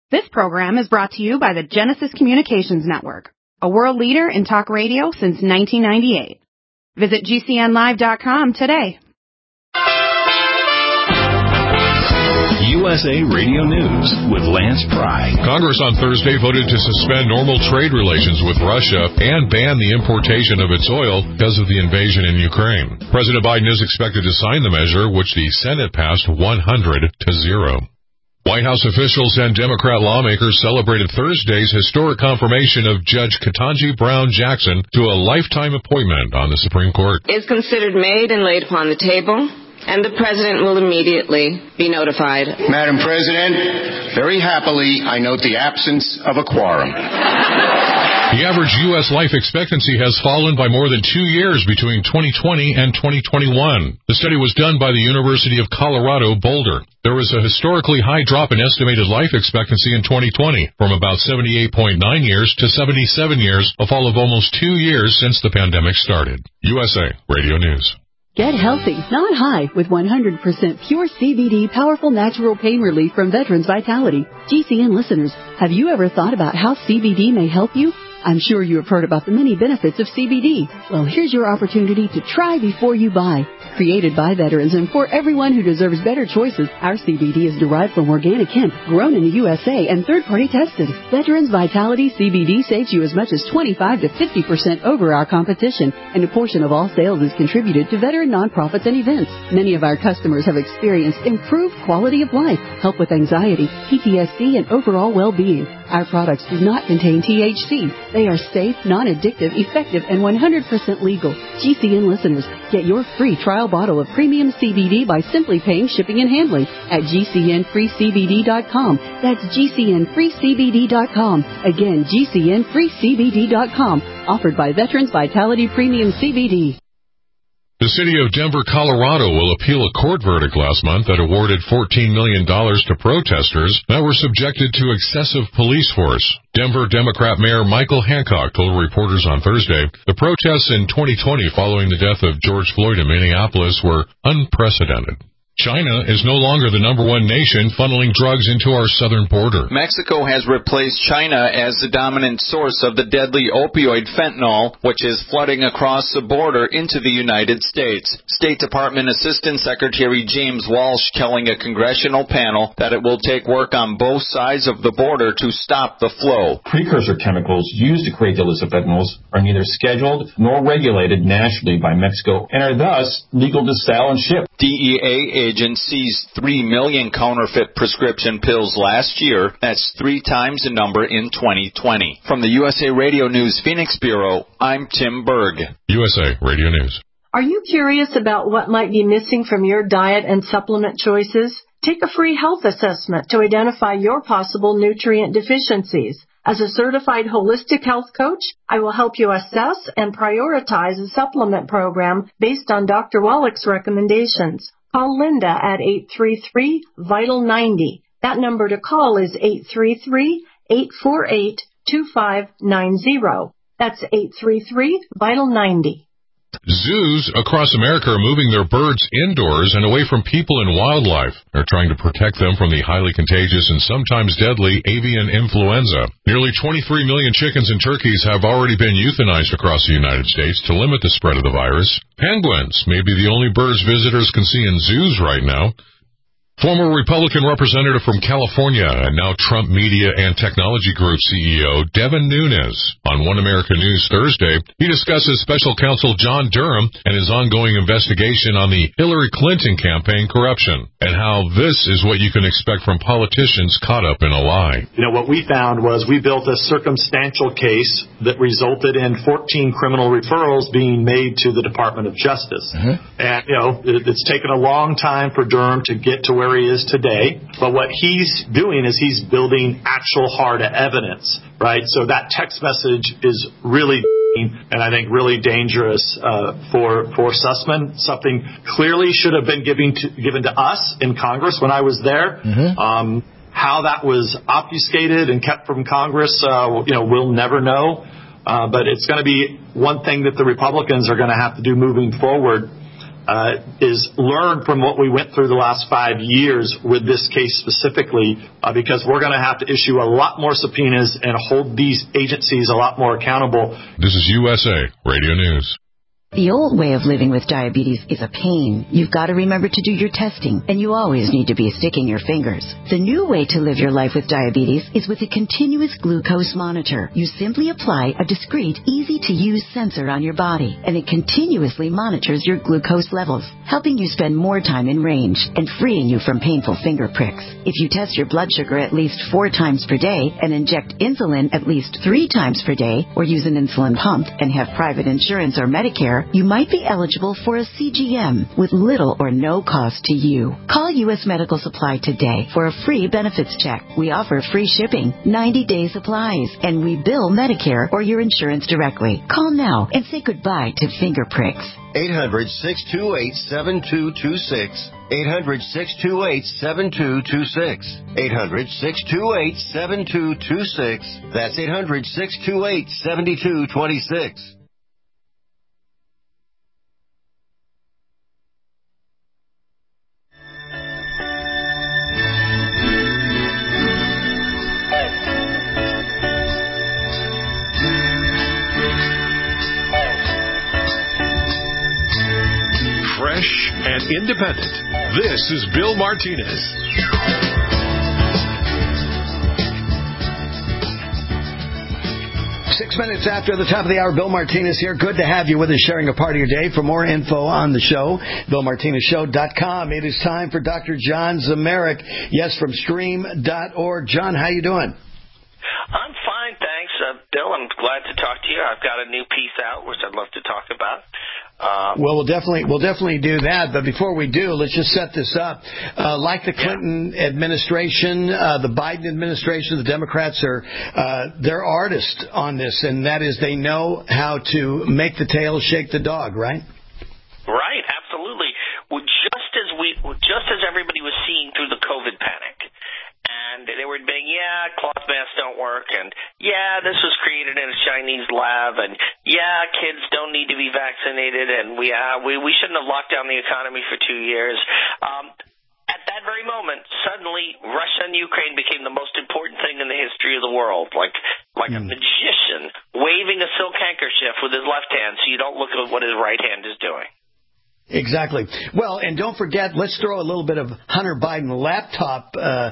This program is brought to you by the Genesis Communications Network, a world leader in talk radio since 1998. Visit GCNlive.com today. USA Radio News with Lance Pry. Congress on Thursday voted to suspend normal trade relations with Russia and ban the importation of its oil because of the invasion in Ukraine. President Biden is expected to sign the measure, which the Senate passed 100-0. White House officials and Democrat lawmakers celebrated Thursday's historic confirmation of Judge Ketanji Brown Jackson to a lifetime appointment on the Supreme Court. Is considered made and laid upon the table, and the President will immediately be notified. Madam President, very happily, I note the absence of a quorum. The average U.S. life expectancy has fallen by more than 2 years between 2020 and 2021. The study was done by the University of Colorado Boulder. There was a historically high drop in estimated life expectancy in 2020, from about 78.9 years to 77 years, a fall of almost 2 years since the pandemic started. USA Radio News. Get healthy, not high, with 100% pure CBD powerful natural pain relief from Veterans Vitality. GCN listeners, have you ever thought about how CBD may help you? I'm sure you have heard about the many benefits of CBD. Well, here's your opportunity to try before you buy. Created by veterans and for everyone who deserves better choices, our CBD is derived from organic hemp, grown in the USA and third-party tested. Veterans Vitality CBD saves you as much as 25 to 50% over our competition, and a portion of all sales is contributed to veteran nonprofits and events. Many of our customers have experienced improved quality of life, help with anxiety, PTSD, and overall well-being. Our products do not contain THC. They are safe, non-addictive, effective, and 100% legal. GCN listeners, get your free trial bottle of premium CBD by simply paying shipping and handling at GCNFreeCBD.com. That's GCNFreeCBD.com. Again, GCNFreeCBD.com. Offered by Veterans Vitality Premium CBD. The city of Denver, Colorado will appeal a court verdict last month that awarded $14 million to protesters that were subjected to excessive police force. Denver Democrat Mayor Michael Hancock told reporters on Thursday the protests in 2020 following the death of George Floyd in Minneapolis were unprecedented. China is no longer the number one nation funneling drugs into our southern border. Mexico has replaced China as the dominant source of the deadly opioid fentanyl, which is flooding across the border into the United States. State Department Assistant Secretary James Walsh telling a congressional panel that it will take work on both sides of the border to stop the flow. Precursor chemicals used to create the illicit fentanyls are neither scheduled nor regulated nationally by Mexico and are thus legal to sell and ship. DEA agents seized 3 million counterfeit prescription pills last year. That's 3 times the number in 2020. From the USA Radio News Phoenix Bureau, I'm Tim Berg. USA Radio News. Are you curious about what might be missing from your diet and supplement choices? Take a free health assessment to identify your possible nutrient deficiencies. As a certified holistic health coach, I will help you assess and prioritize a supplement program based on Dr. Wallach's recommendations. Call Linda at 833-VITAL-90. That number to call is 833-848-2590. That's 833-VITAL-90. Zoos across America are moving their birds indoors and away from people and wildlife. They're trying to protect them from the highly contagious and sometimes deadly avian influenza. Nearly 23 million chickens and turkeys have already been euthanized across the United States to limit the spread of the virus. Penguins may be the only birds visitors can see in zoos right now. Former Republican representative from California and now Trump Media and Technology Group CEO Devin Nunes on One America News Thursday. He discusses Special Counsel John Durham and his ongoing investigation on the Hillary Clinton campaign corruption and how this is what you can expect from politicians caught up in a lie. What we found was we built a circumstantial case that resulted in 14 criminal referrals being made to the Department of Justice. And, it's taken a long time for Durham to get to where he is today, but what he's doing is he's building actual hard evidence, right? So that text message is really and I think really dangerous for Sussman. Something clearly should have been given to us in Congress when I was there. How that was obfuscated and kept from Congress, we'll never know. But it's going to be one thing that the Republicans are going to have to do moving forward. is learn from what we went through the last 5 years with this case specifically, because we're going to have to issue a lot more subpoenas and hold these agencies a lot more accountable. This is USA Radio News. The old way of living with diabetes is a pain. You've got to remember to do your testing, and you always need to be sticking your fingers. The new way to live your life with diabetes is with a continuous glucose monitor. You simply apply a discreet, easy-to-use sensor on your body, and it continuously monitors your glucose levels, helping you spend more time in range and freeing you from painful finger pricks. If you test your blood sugar at least 4 times per day and inject insulin at least 3 times per day, or use an insulin pump and have private insurance or Medicare, you might be eligible for a CGM with little or no cost to you. Call U.S. Medical Supply today for a free benefits check. We offer free shipping, 90-day supplies, and we bill Medicare or your insurance directly. Call now and say goodbye to finger pricks. 800-628-7226. 800-628-7226. 800-628-7226. That's 800-628-7226. Fresh and independent. This is Bill Martinez. 6 minutes after the top of the hour, Bill Martinez here. Good to have you with us, sharing a part of your day. For more info on the show, BillMartinezShow.com. It is time for Dr. John Zmirak. Yes, from Stream.org. John, how you doing? I'm fine, thanks. Bill, I'm glad to talk to you. I've got a new piece out, which I'd love to talk about. Well, we'll definitely do that. But before we do, let's just set this up. Like the Clinton administration, the Biden administration, the Democrats they're artists on this, and that is they know how to make the tail shake the dog, right? Right, absolutely. Well, just as everybody was seeing through the COVID panic. And they were being, cloth masks don't work, and this was created in a Chinese lab, and kids don't need to be vaccinated, and we shouldn't have locked down the economy for 2 years. At that very moment, suddenly Russia and Ukraine became the most important thing in the history of the world, like a magician waving a silk handkerchief with his left hand so you don't look at what his right hand is doing. Exactly. Well, and don't forget, let's throw a little bit of Hunter Biden laptop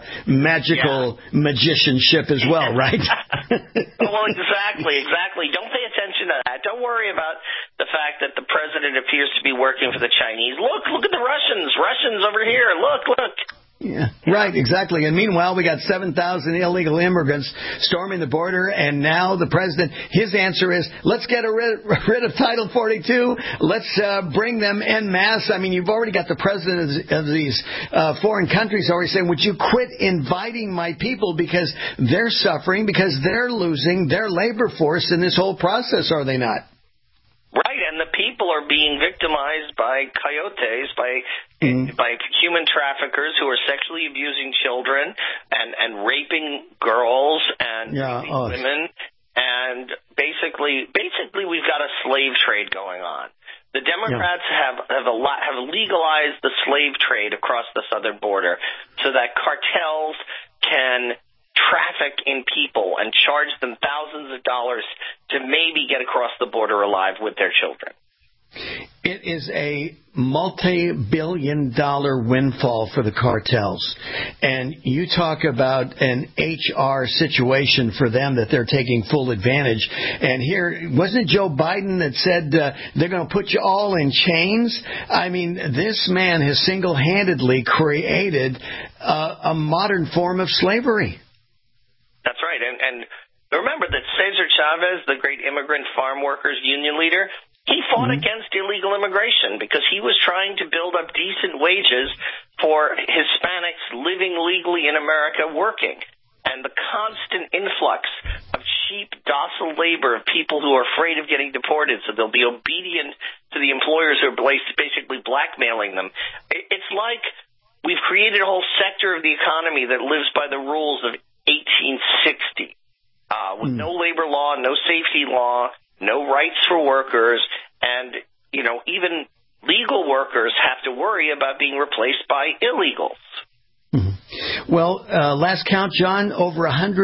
magical magicianship as well, right? Well, exactly. Don't pay attention to that. Don't worry about the fact that the president appears to be working for the Chinese. Look at the Russians. Russians over here. Look. Yeah, right, exactly. And meanwhile, we got 7,000 illegal immigrants storming the border, and now the president, his answer is, let's get rid of Title 42. Let's bring them en masse. I mean, you've already got the president of these foreign countries already saying, would you quit inviting my people because they're suffering, because they're losing their labor force in this whole process, are they not? Right, and the people are being victimized by coyotes, by human traffickers who are sexually abusing children and raping girls and women. And basically we've got a slave trade going on. The Democrats have legalized the slave trade across the southern border so that cartels can traffic in people and charge them thousands of dollars to maybe get across the border alive with their children. It is a multi-billion-dollar windfall for the cartels. And you talk about an HR situation for them that they're taking full advantage. And here, wasn't it Joe Biden that said they're going to put you all in chains? I mean, this man has single-handedly created a modern form of slavery. That's right. And remember that Cesar Chavez, the great immigrant farm workers union leader, he fought against illegal immigration because he was trying to build up decent wages for Hispanics living legally in America working. And the constant influx of cheap, docile labor of people who are afraid of getting deported, so they'll be obedient to the employers who are basically blackmailing them. It's like we've created a whole sector of the economy that lives by the rules of 1860, with no labor law, no safety law, no rights for workers, and, even legal workers have to worry about being replaced by illegals. Well, last count, John, over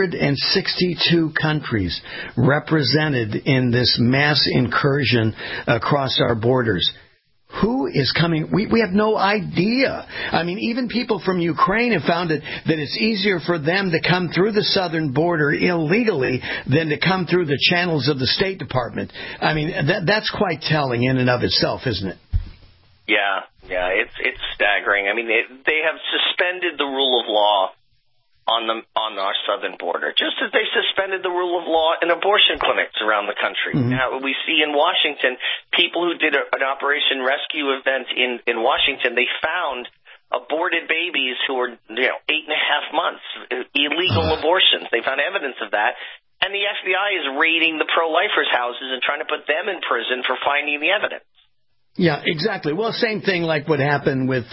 162 countries represented in this mass incursion across our borders. Who is coming? We have no idea. I mean, even people from Ukraine have found that it's easier for them to come through the southern border illegally than to come through the channels of the State Department. I mean, that's quite telling in and of itself, isn't it? Yeah, it's staggering. I mean, they have suspended the rule of law on our southern border, just as they suspended the rule of law in abortion clinics around the country. Mm-hmm. Now, we see in Washington, people who did an Operation Rescue event in Washington, they found aborted babies who were 8.5 months, illegal abortions. They found evidence of that. And the FBI is raiding the pro-lifers' houses and trying to put them in prison for finding the evidence. Yeah, exactly. Well, same thing like what happened with,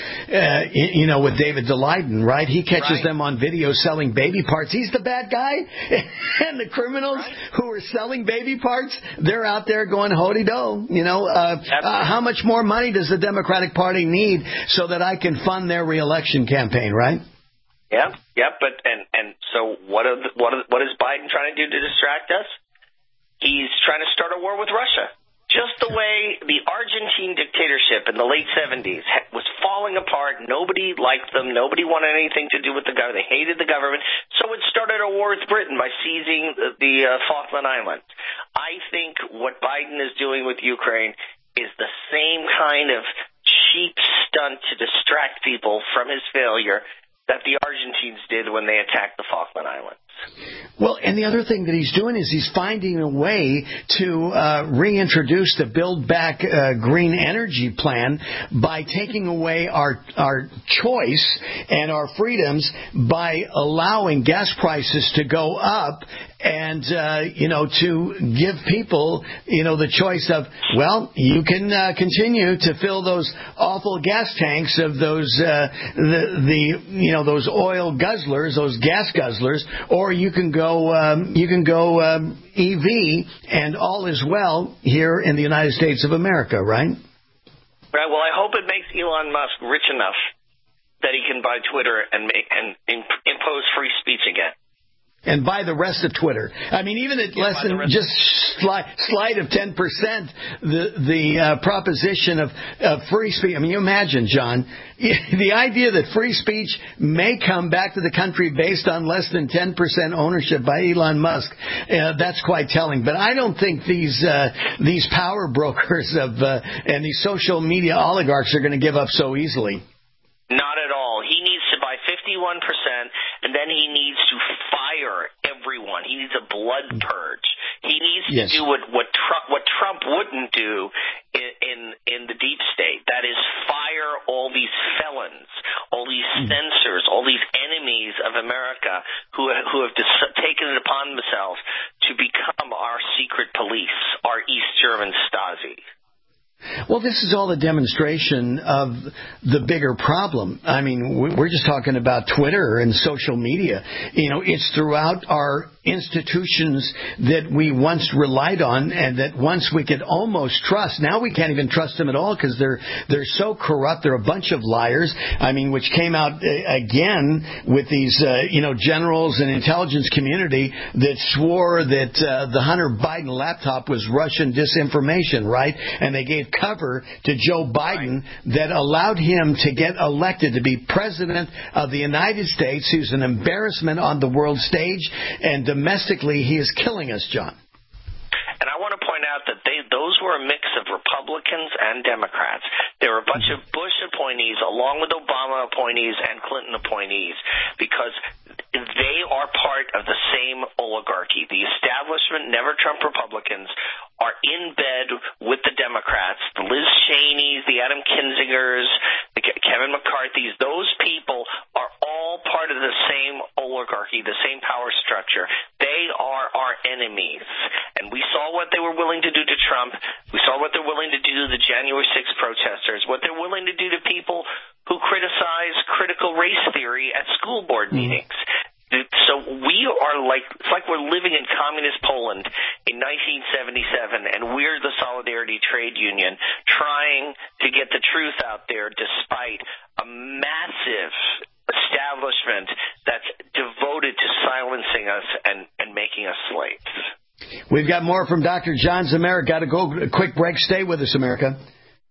with David Daleiden, right? He catches them on video selling baby parts. He's the bad guy. And the criminals who are selling baby parts, they're out there going ho-de-do. How much more money does the Democratic Party need so that I can fund their reelection campaign, right? Yep. But so what is Biden trying to do to distract us? He's trying to start a war with Russia. Just the way the Argentine dictatorship in the late 70s was falling apart. Nobody liked them. Nobody wanted anything to do with the government. They hated the government. So it started a war with Britain by seizing the Falkland Islands. I think what Biden is doing with Ukraine is the same kind of cheap stunt to distract people from his failure that the Argentines did when they attacked the Falkland Islands. Well, and the other thing that he's doing is he's finding a way to reintroduce the Build Back Green Energy Plan by taking away our choice and our freedoms by allowing gas prices to go up and, to give people, the choice of, well, you can continue to fill those awful gas tanks of those, those oil guzzlers, those gas guzzlers, or you can go EV, and all is well here in the United States of America, right? Right. Well, I hope it makes Elon Musk rich enough that he can buy Twitter and impose free speech again. And buy the rest of Twitter. I mean, even at less than just slide of 10%, the proposition of free speech. I mean, you imagine, John, the idea that free speech may come back to the country based on less than 10% ownership by Elon Musk. That's quite telling. But I don't think these power brokers and these social media oligarchs are going to give up so easily. Not at all. He needs to buy 51%, and then he needs to fire everyone. He needs a blood purge. He needs to do what Trump wouldn't do in the deep state. That is, fire all these felons, all these censors, all these enemies of America who have taken it upon themselves to become our secret police, our East German Stasi. Well, this is all a demonstration of the bigger problem. I mean, we're just talking about Twitter and social media. It's throughout our institutions that we once relied on and that once we could almost trust. Now we can't even trust them at all because they're so corrupt. They're a bunch of liars. I mean, which came out again with these, generals and intelligence community that swore that the Hunter Biden laptop was Russian disinformation, right? And they gave cover to Joe Biden that allowed him to get elected to be president of the United States, who's an embarrassment on the world stage, and domestically he is killing us, John. And I want to point out that those were a mix of Republicans and Democrats. There were a bunch of Bush appointees along with Obama appointees and Clinton appointees because they are part of the same oligarchy. The establishment, never Trump Republicans, are in bed with the Democrats, the Liz Cheneys, the Adam Kinzingers, the Kevin McCarthy's. Those people are all part of the same oligarchy, the same power structure. They are our enemies. And we saw what they were willing to do to Trump. We saw what they're willing to do to the January 6th protesters, what they're willing to do to people who criticize critical race theory at school board meetings. So we are it's like we're living in communist Poland in 1977, and we're the Solidarity Trade Union trying to get the truth out there despite a massive establishment that's devoted to silencing us and making us slaves. We've got more from Dr. John Zemurek. Got to go a quick break. Stay with us, America.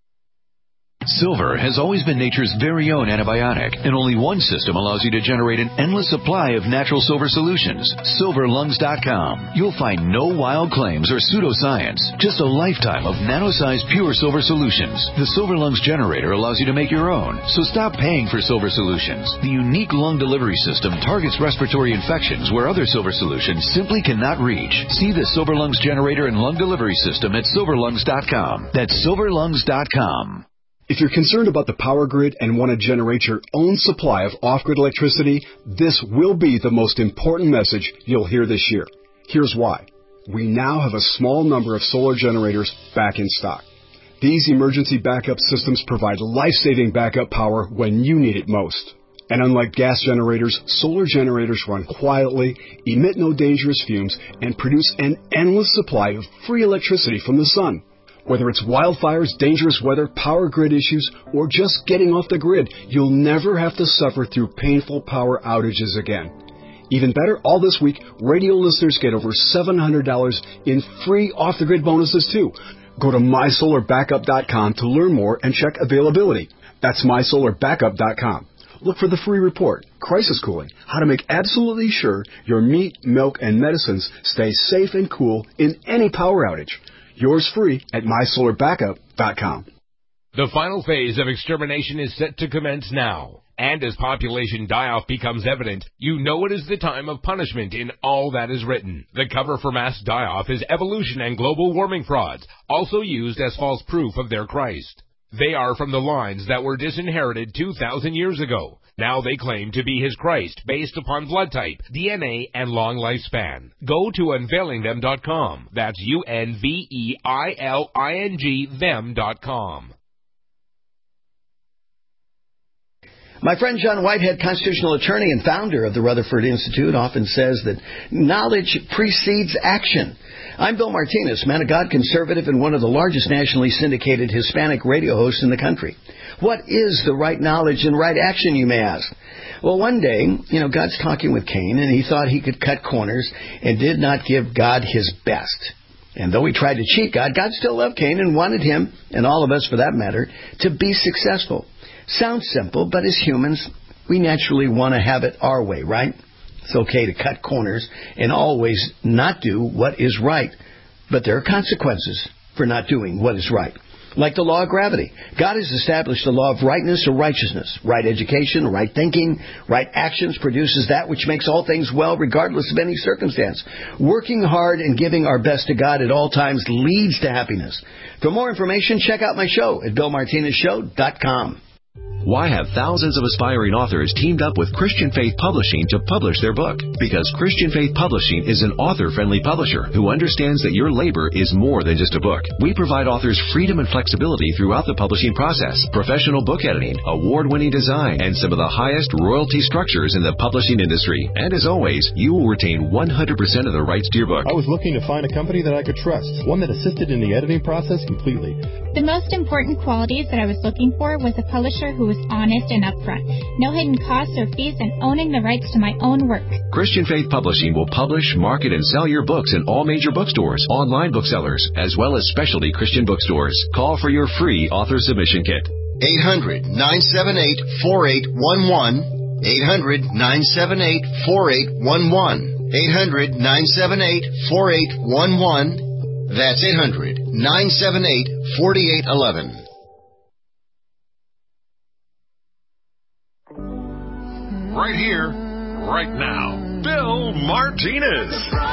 Silver has always been nature's very own antibiotic, and only one system allows you to generate an endless supply of natural silver solutions. SilverLungs.com. You'll find no wild claims or pseudoscience, just a lifetime of nano-sized pure silver solutions. The Silver Lungs generator allows you to make your own, so stop paying for silver solutions. The unique lung delivery system targets respiratory infections where other silver solutions simply cannot reach. See the Silver Lungs generator and lung delivery system at SilverLungs.com. That's SilverLungs.com. If you're concerned about the power grid and want to generate your own supply of off-grid electricity, this will be the most important message you'll hear this year. Here's why. We now have a small number of solar generators back in stock. These emergency backup systems provide life-saving backup power when you need it most. And unlike gas generators, solar generators run quietly, emit no dangerous fumes, and produce an endless supply of free electricity from the sun. Whether it's wildfires, dangerous weather, power grid issues, or just getting off the grid, you'll never have to suffer through painful power outages again. Even better, all this week, radio listeners get over $700 in free off-the-grid bonuses, too. Go to MySolarBackup.com to learn more and check availability. That's MySolarBackup.com. Look for the free report, Crisis Cooling, how to make absolutely sure your meat, milk, and medicines stay safe and cool in any power outage. Yours free at MySolarBackup.com. The final phase of extermination is set to commence now. And as population die-off becomes evident, you know it is the time of punishment in all that is written. The cover for mass die-off is evolution and global warming frauds, also used as false proof of their Christ. They are from the lines that were disinherited 2,000 years ago. Now they claim to be his Christ based upon blood type, DNA, and long lifespan. Go to unveilingthem.com. That's UNVEILING them.com. My friend John Whitehead, constitutional attorney and founder of the Rutherford Institute, often says that knowledge precedes action. I'm Bill Martinez, man of God, conservative, and one of the largest nationally syndicated Hispanic radio hosts in the country. What is the right knowledge and right action, you may ask? Well, one day, God's talking with Cain, and he thought he could cut corners and did not give God his best. And though he tried to cheat God, God still loved Cain and wanted him, and all of us for that matter, to be successful. Sounds simple, but as humans, we naturally want to have it our way, right? It's okay to cut corners and always not do what is right. But there are consequences for not doing what is right. Like the law of gravity. God has established the law of rightness or righteousness. Right education, right thinking, right actions produces that which makes all things well regardless of any circumstance. Working hard and giving our best to God at all times leads to happiness. For more information, check out my show at BillMartinezShow.com. Why have thousands of aspiring authors teamed up with Christian Faith Publishing to publish their book? Because Christian Faith Publishing is an author-friendly publisher who understands that your labor is more than just a book. We provide authors freedom and flexibility throughout the publishing process, professional book editing, award-winning design, and some of the highest royalty structures in the publishing industry. And as always, you will retain 100% of the rights to your book. I was looking to find a company that I could trust, one that assisted in the editing process completely. The most important qualities that I was looking for was a publisher who was honest and upfront, no hidden costs or fees, and owning the rights to my own work. Christian Faith Publishing will publish, market, and sell your books in all major bookstores, online booksellers, as well as specialty Christian bookstores. Call for your free author submission kit. 800-978-4811. 800-978-4811. 800-978-4811. That's 800-978-4811. Right here, right now, Bill Martinez.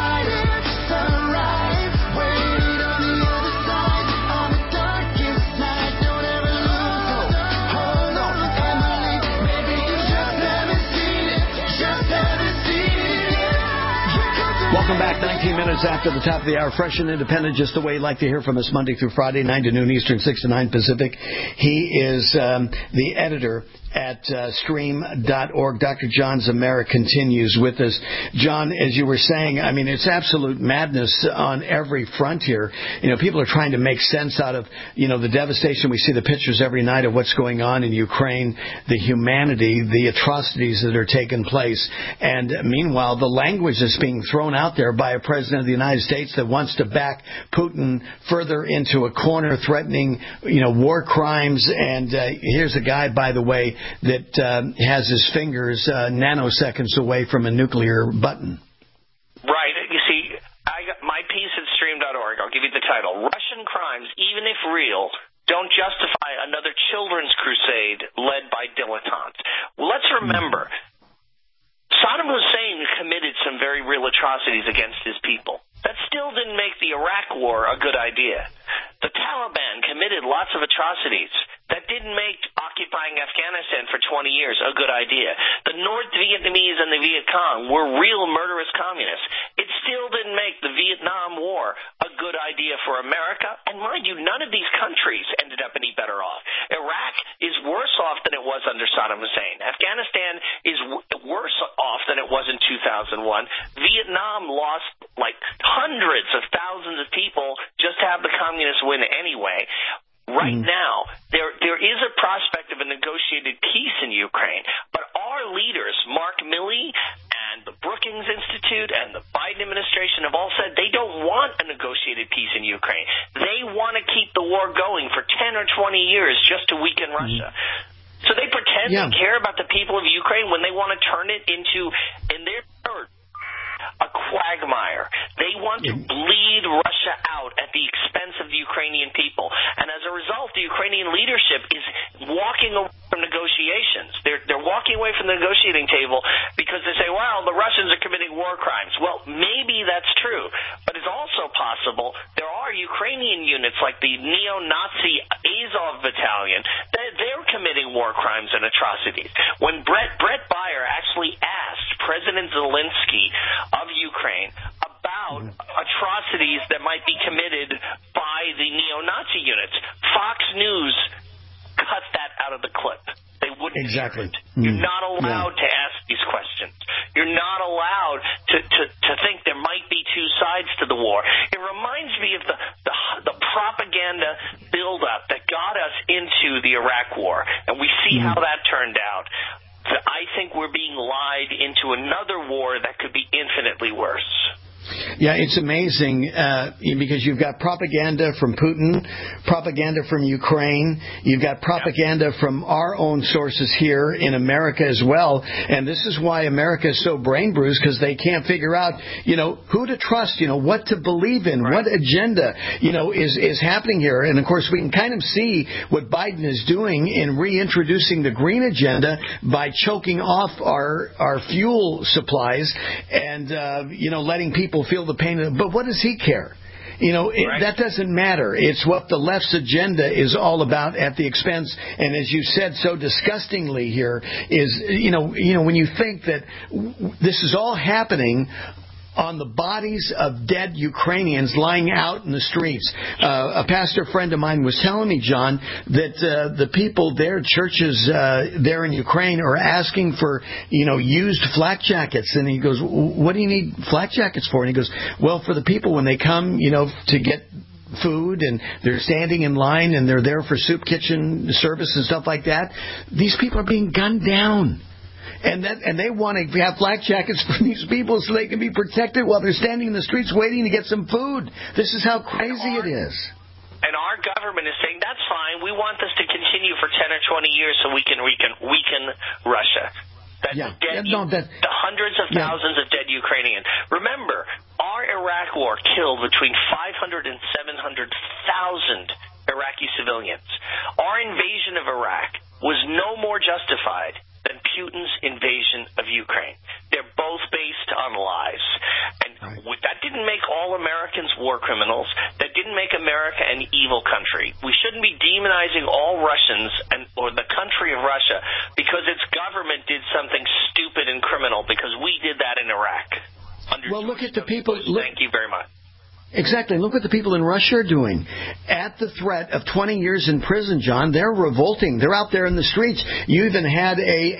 Welcome back. 19 minutes after the top of the hour. Fresh and independent, just the way you like to hear from us Monday through Friday, 9 to noon Eastern, 6 to 9 Pacific. He is the editor at stream.org. Dr. John Zemera continues with us. John, as you were saying, I mean, it's absolute madness on every front here. You know, people are trying to make sense out of, you know, the devastation. We see the pictures every night of what's going on in Ukraine, the humanity, the atrocities that are taking place. And meanwhile, the language that's being thrown out there by a president of the United States that wants to back Putin further into a corner, threatening, you know, war crimes. And here's a guy, by the way, that has his fingers nanoseconds away from a nuclear button. Right. You see, I got my piece at stream.org. I'll give you the title. Russian crimes, even if real, don't justify another children's crusade led by dilettantes. Well, let's remember, Saddam Hussein committed some very real atrocities against his people. That still didn't make the Iraq War a good idea. The Taliban committed lots of atrocities. That didn't make occupying Afghanistan for 20 years a good idea. The North Vietnamese and the Viet Cong were real murderous communists. It still didn't make the Vietnam War a good idea for America. And mind you, none of these countries ended up any better off. Iraq is worse off than it was under Saddam Hussein. Afghanistan is worse off than it was in 2001. Vietnam lost like hundreds of thousands of people just to have the communists win anyway. Right now, there is a prospect of a negotiated peace in Ukraine, but our leaders, Mark Milley and the Brookings Institute and the Biden administration have all said they don't want a negotiated peace in Ukraine. They want to keep the war going for 10 or 20 years just to weaken Russia. So they pretend they care about the people of Ukraine when they want to turn it into, in their words, a quagmire. They want to bleed Russia out at the expense of the Ukrainian people. And as a result, the Ukrainian leadership is walking away from negotiations. They're walking away from the negotiating table because they say, well, the Russians are committing war crimes. Well, maybe that's true. But it's also possible there are Ukrainian units like the neo-Nazi Azov Battalion. They're committing war crimes and atrocities. When Brett Baier actually asked President Zelensky of Ukraine about atrocities that might be committed by the neo-Nazi units, Fox News cut that out of the clip. They wouldn't. Exactly. You're not allowed to ask these questions. You're not allowed to think there might be two sides to the war. It reminds me of the propaganda buildup that got us into the Iraq War, and we see how that turned out. I think we're being lied into another war that could be infinitely worse. Yeah, it's amazing because you've got propaganda from Putin, propaganda from Ukraine, you've got propaganda from our own sources here in America as well. And this is why America is so brain bruised, because they can't figure out, you know, who to trust, you know, what to believe in, what agenda, you know, is happening here. And of course, we can kind of see what Biden is doing in reintroducing the green agenda by choking off our fuel supplies and, you know, letting people feel the pain. But what does he care? You know, that doesn't matter. It's what the left's agenda is all about at the expense. And as you said so disgustingly here is, you know, when you think that this is all happening on the bodies of dead Ukrainians lying out in the streets. A pastor friend of mine was telling me, John, that the people there, churches there in Ukraine, are asking for, you know, used flak jackets. And he goes, what do you need flak jackets for? And he goes, well, for the people when they come, you know, to get food and they're standing in line and they're there for soup kitchen service and stuff like that. These people are being gunned down. And they want to have flak jackets for these people so they can be protected while they're standing in the streets waiting to get some food. This is how crazy it is. And our government is saying, that's fine. We want this to continue for 10 or 20 years so we can weaken Russia. The hundreds of thousands of dead Ukrainians. Remember, our Iraq war killed between 500 and 700,000 Iraqi civilians. Our invasion of Iraq was no more justified than Putin's invasion of Ukraine. They're both based on lies. And that didn't make all Americans war criminals. That didn't make America an evil country. We shouldn't be demonizing all Russians or the country of Russia because its government did something stupid and criminal, because we did that in Iraq. Well, look at the people. Thank you very much. Exactly. Look what the people in Russia are doing. At the threat of 20 years in prison, John, they're revolting. They're out there in the streets. You even had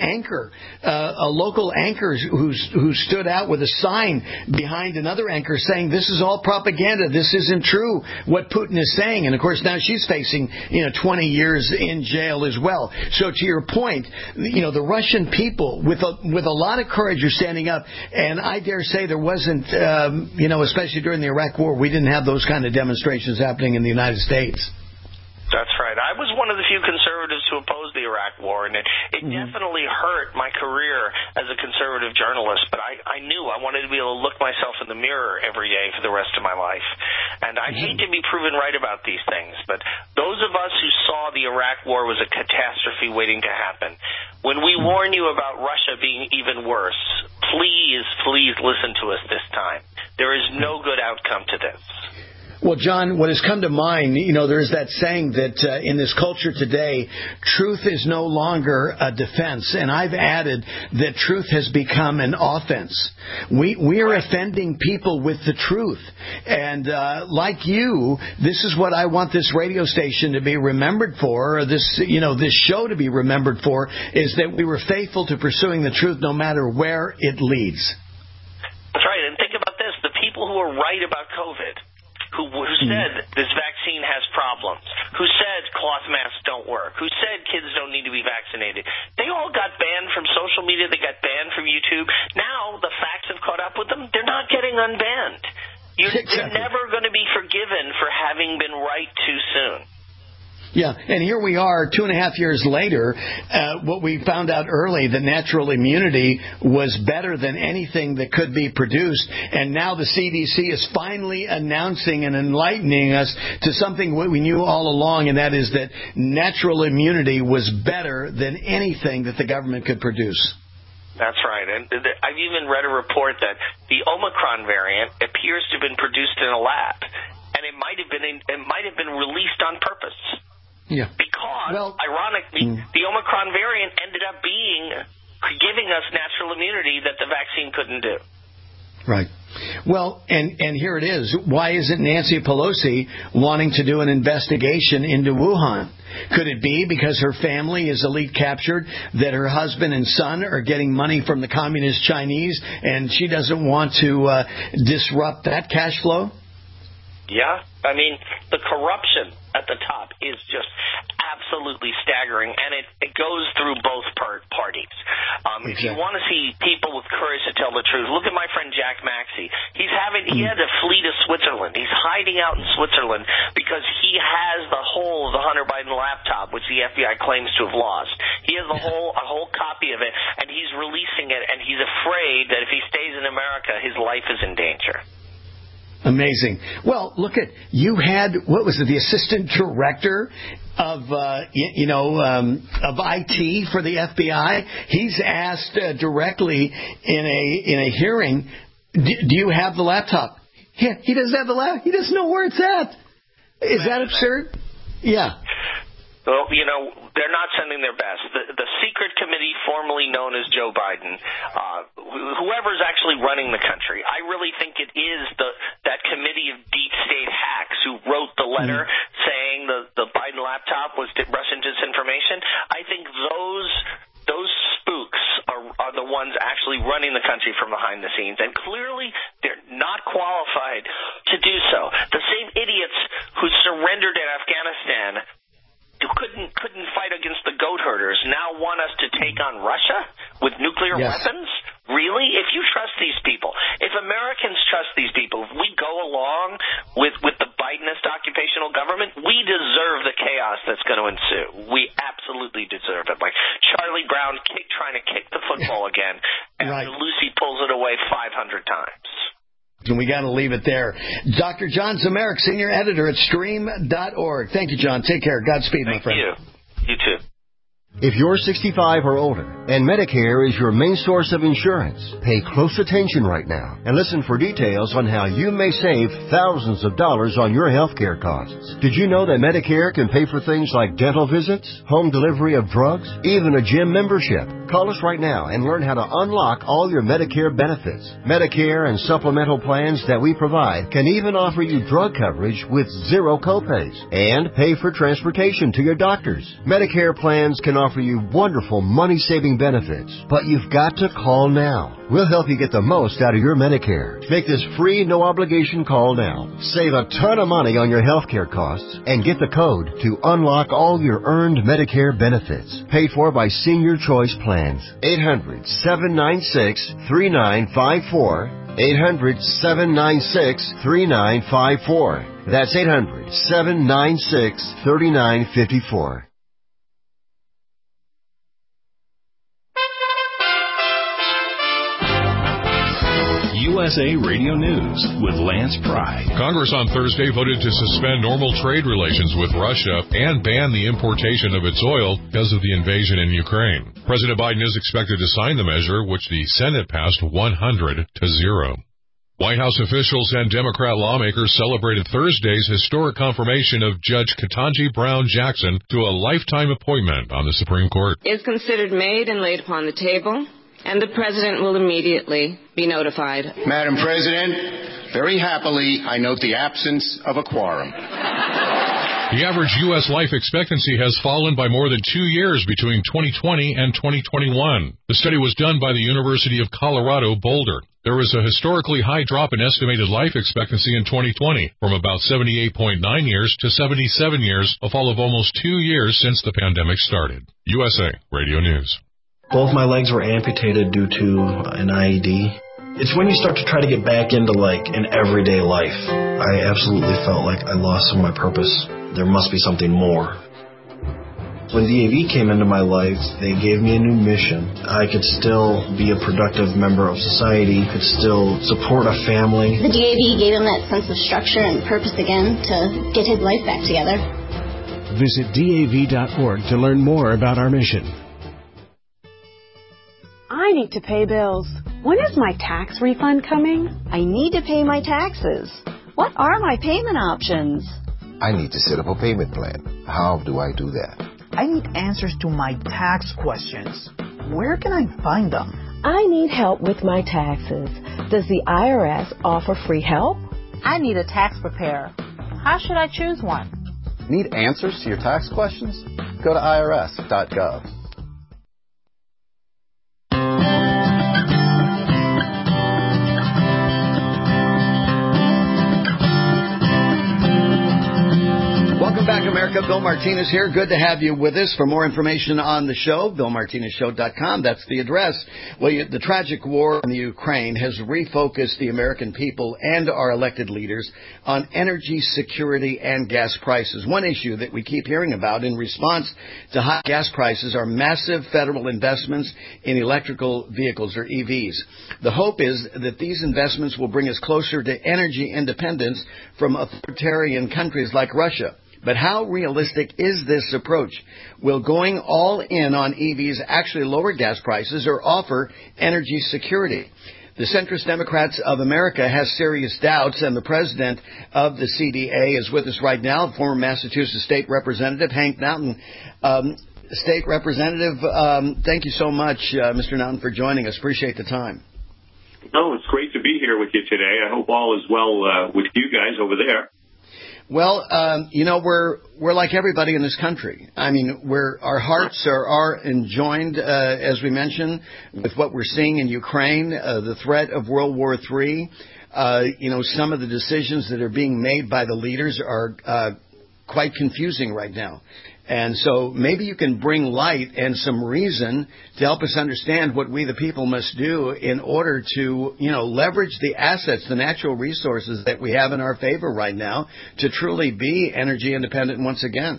a local anchor who stood out with a sign behind another anchor saying, "This is all propaganda. This isn't true, what Putin is saying." And, of course, now she's facing 20 years in jail as well. So to your point, the Russian people, with a lot of courage, are standing up. And I dare say there wasn't, especially during the Iraq War, we didn't have those kind of demonstrations happening in the United States. That's right. I was one of the few conservatives who opposed the Iraq War, and it definitely hurt my career as a conservative journalist, but I knew I wanted to be able to look myself in the mirror every day for the rest of my life. And I hate to be proven right about these things, but those of us who saw the Iraq War was a catastrophe waiting to happen. When we warn you about Russia being even worse, please listen to us this time. There is no good outcome to this. Well, John, what has come to mind, there's that saying that in this culture today, truth is no longer a defense. And I've added that truth has become an offense. We are offending people with the truth. And like you, this is what I want this radio station to be remembered for, or this show to be remembered for, is that we were faithful to pursuing the truth no matter where it leads. That's right. And think about this. The people who are right about COVID, who said this vaccine has problems, who said cloth masks don't work, who said kids don't need to be vaccinated, they all got banned from social media. They got banned from YouTube. Now the facts have caught up with them. They're not getting unbanned. You're never going to be forgiven for having been right too soon. Yeah, and here we are 2.5 years later. What we found out early, that natural immunity was better than anything that could be produced. And now the CDC is finally announcing and enlightening us to something we knew all along, and that is that natural immunity was better than anything that the government could produce. That's right. And I've even read a report that the Omicron variant appears to have been produced in a lab, and it might have been released on purpose. Yeah. Because, ironically, the Omicron variant ended up giving us natural immunity that the vaccine couldn't do. Right. Well, and here it is. Why isn't Nancy Pelosi wanting to do an investigation into Wuhan? Could it be because her family is elite captured, that her husband and son are getting money from the communist Chinese, and she doesn't want to disrupt that cash flow? Yeah. I mean, the corruption at the top is just absolutely staggering, and it goes through both parties. If you want to see people with courage to tell the truth, look at my friend Jack Maxey. He had to flee to Switzerland. He's hiding out in Switzerland because he has the whole of the Hunter Biden laptop, which the FBI claims to have lost. He has a whole copy of it, and he's releasing it, and he's afraid that if he stays in America, his life is in danger. Amazing. Well, look at, you had, what was it, the assistant director of IT for the FBI. He's asked directly in a hearing, do you have the laptop? He doesn't have the laptop. He doesn't know where it's at. Is that absurd? Yeah. Well, they're not sending their best. The secret committee, formerly known as Joe Biden, whoever's actually running the country, I really think it is that committee of deep state hacks who wrote the letter saying the Biden laptop was Russian disinformation. I think those spooks are the ones actually running the country from behind the scenes, and clearly they're not qualified to do so. The same idiots who surrendered in Afghanistan, who couldn't fight against the goat herders, now want us to take on Russia with nuclear weapons? Really? If you trust these people, if Americans trust these people, if we go along with the Bidenist occupational government, we deserve the chaos that's going to ensue. We absolutely deserve it. Like Charlie Brown trying to kick the football again after Lucy pulls it away 500 times. And we got to leave it there. Dr. John Zmirak, senior editor at Stream.org. Thank you, John. Take care. Godspeed, my friend. Thank you. You too. If you're 65 or older and Medicare is your main source of insurance, pay close attention right now and listen for details on how you may save thousands of dollars on your health care costs. Did you know that Medicare can pay for things like dental visits, home delivery of drugs, even a gym membership? Call us right now and learn how to unlock all your Medicare benefits. Medicare and supplemental plans that we provide can even offer you drug coverage with zero copays and pay for transportation to your doctors. Medicare plans can offer you wonderful money-saving benefits, but you've got to call now. We'll help you get the most out of your Medicare. Make this free, no-obligation call now. Save a ton of money on your health care costs and get the code to unlock all your earned Medicare benefits. Paid for by Senior Choice Plans. 800-796-3954. 800-796-3954. That's 800-796-3954. USA Radio News with Lance Pry. Congress on Thursday voted to suspend normal trade relations with Russia and ban the importation of its oil because of the invasion in Ukraine. President Biden is expected to sign the measure, which the Senate passed 100-0. White House officials and Democrat lawmakers celebrated Thursday's historic confirmation of Judge Ketanji Brown Jackson to a lifetime appointment on the Supreme Court. Is considered made and laid upon the table, and the President will immediately be notified. Madam President, very happily, I note the absence of a quorum. The average U.S. life expectancy has fallen by more than 2 years between 2020 and 2021. The study was done by the University of Colorado Boulder. There was a historically high drop in estimated life expectancy in 2020, from about 78.9 years to 77 years, a fall of almost 2 years since the pandemic started. USA Radio News. Both my legs were amputated due to an IED. It's when you start to try to get back into, an everyday life. I absolutely felt like I lost some of my purpose. There must be something more. When DAV came into my life, they gave me a new mission. I could still be a productive member of society, could still support a family. The DAV gave him that sense of structure and purpose again to get his life back together. Visit DAV.org to learn more about our mission. I need to pay bills. When is my tax refund coming? I need to pay my taxes. What are my payment options? I need to set up a payment plan. How do I do that? I need answers to my tax questions. Where can I find them? I need help with my taxes. Does the IRS offer free help? I need a tax preparer. How should I choose one? Need answers to your tax questions? Go to irs.gov. Welcome back, America. Bill Martinez here. Good to have you with us. For more information on the show, BillMartinezShow.com. That's the address. Well, the tragic war in the Ukraine has refocused the American people and our elected leaders on energy security and gas prices. One issue that we keep hearing about in response to high gas prices are massive federal investments in electrical vehicles, or EVs. The hope is that these investments will bring us closer to energy independence from authoritarian countries like Russia. But how realistic is this approach? Will going all in on EVs actually lower gas prices or offer energy security? The centrist Democrats of America has serious doubts, and the president of the CDA is with us right now, former Massachusetts State Representative Hank Naughton. State Representative, thank you so much, Mr. Naughton, for joining us. Appreciate the time. Oh, it's great to be here with you today. I hope all is well with you guys over there. Well, we're like everybody in this country. I mean, our hearts are enjoined, as we mentioned, with what we're seeing in Ukraine, the threat of World War III. Some of the decisions that are being made by the leaders are quite confusing right now. And so maybe you can bring light and some reason to help us understand what we the people must do in order to, leverage the assets, the natural resources that we have in our favor right now to truly be energy independent once again.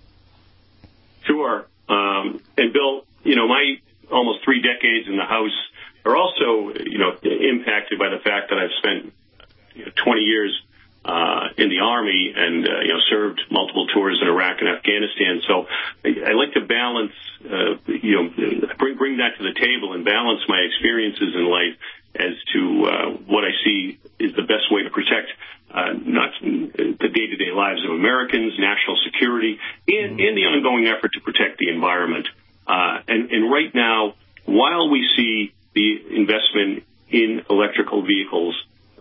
Sure. And Bill, my almost 3 decades in the House are also, impacted by the fact that I've spent 20 years in the the Army and served multiple tours in Iraq and Afghanistan. So I like to balance, bring that to the table and balance my experiences in life as to what I see is the best way to protect not the day-to-day lives of Americans, national security, and the ongoing effort to protect the environment. And right now, while we see the investment in electric vehicles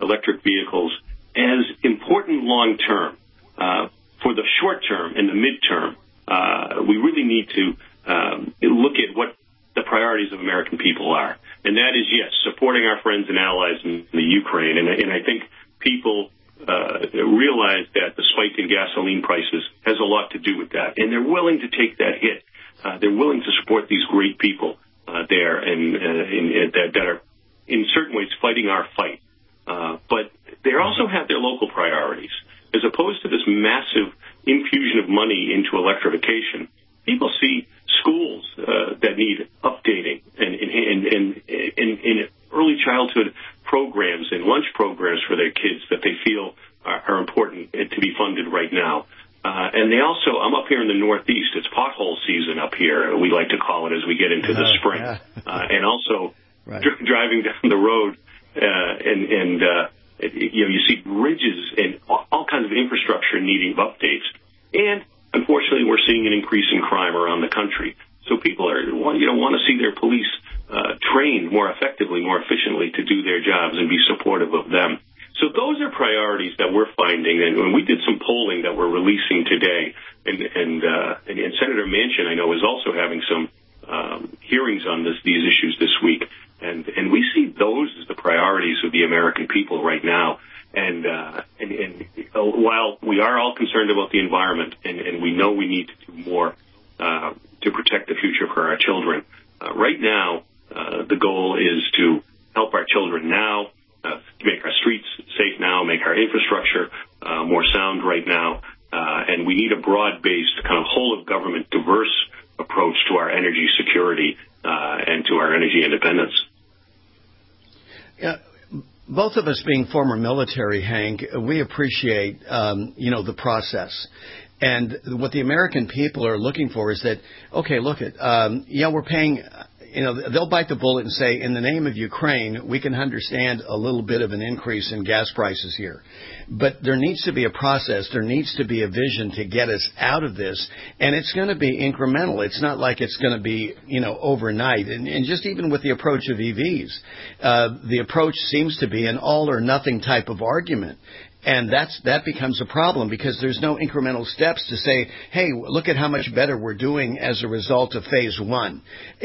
as important long-term, for the short term and the midterm, we really need to look at what the priorities of American people are. And that is, yes, supporting our friends and allies in the Ukraine. And I think people realize that the spike in gasoline prices has a lot to do with that. And they're willing to take that hit. They're willing to support these great people there and that are, in certain ways, fighting our fight. But they also have their local priorities. As opposed to this massive infusion of money into electrification, people see schools that need updating and early childhood programs and lunch programs for their kids that they feel are important to be funded right now. And they also, I'm up here in the Northeast, it's pothole season up here, we like to call it as we get into the spring. And also driving down the road you see bridges and all kinds of infrastructure needing updates. And unfortunately, we're seeing an increase in crime around the country. So people want to see their police trained more effectively, more efficiently to do their jobs and be supportive of them. So those are priorities that we're finding. And when we did some polling that we're releasing today, and Senator Manchin, I know, is also having some hearings on these issues this week. And we see those as the priorities of the American people right now. And while we are all concerned about the environment, and we know we need to do more to protect the future for our children, right now the goal is to help our children now, make our streets safe now, make our infrastructure more sound right now, and we need a broad-based kind of whole-of-government, diverse approach to our energy security and to our energy independence. Yeah, both of us being former military, Hank, we appreciate, the process. And what the American people are looking for is that, okay, look at, we're paying, they'll bite the bullet and say, in the name of Ukraine, we can understand a little bit of an increase in gas prices here. But there needs to be a process. There needs to be a vision to get us out of this. And it's going to be incremental. It's not like it's going to be, overnight. And just even with the approach of EVs, the approach seems to be an all or nothing type of argument. And that becomes a problem because there's no incremental steps to say, hey, look at how much better we're doing as a result of phase one.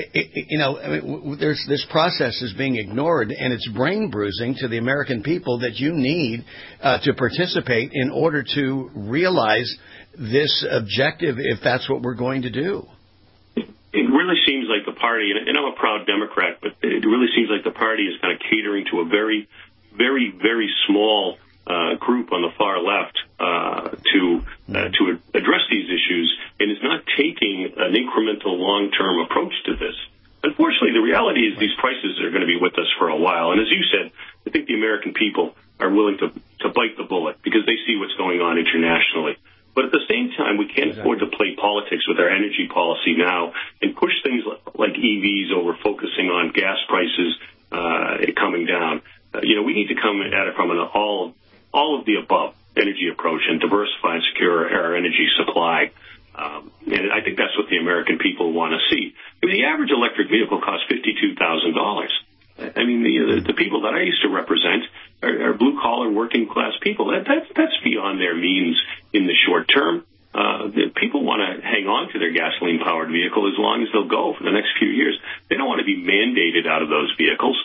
This process is being ignored, and it's brain bruising to the American people that you need to participate in order to realize this objective, if that's what we're going to do. It really seems like the party, and I'm a proud Democrat, but it really seems like the party is kind of catering to a very, very, very small group on the far left to address these issues, and is not taking an incremental long-term approach to this. Unfortunately, the reality is these prices are going to be with us for a while. And as you said, I think the American people are willing to bite the bullet because they see what's going on internationally. But at the same time, we can't afford to play politics with our energy policy now and push things like EVs over focusing on gas prices coming down. We need to come at it from an all of the above energy approach and diversify and secure our energy supply. And I think that's what the American people want to see. I mean, the average electric vehicle costs $52,000. I mean, the people that I used to represent are blue-collar, working-class people. That's beyond their means in the short term. People want to hang on to their gasoline-powered vehicle as long as they'll go for the next few years. They don't want to be mandated out of those vehicles.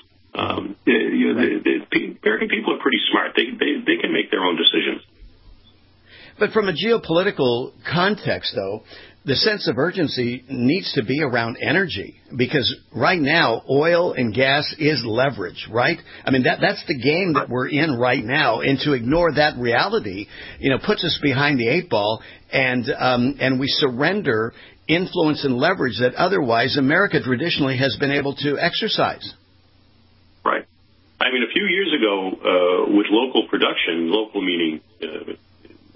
The American people are pretty smart. They can make their own decisions. But from a geopolitical context, though, the sense of urgency needs to be around energy, because right now oil and gas is leverage, right? I mean, that's the game that we're in right now, and to ignore that reality, puts us behind the eight ball, and we surrender influence and leverage that otherwise America traditionally has been able to exercise. Right. I mean, a few years ago, with local production, local meaning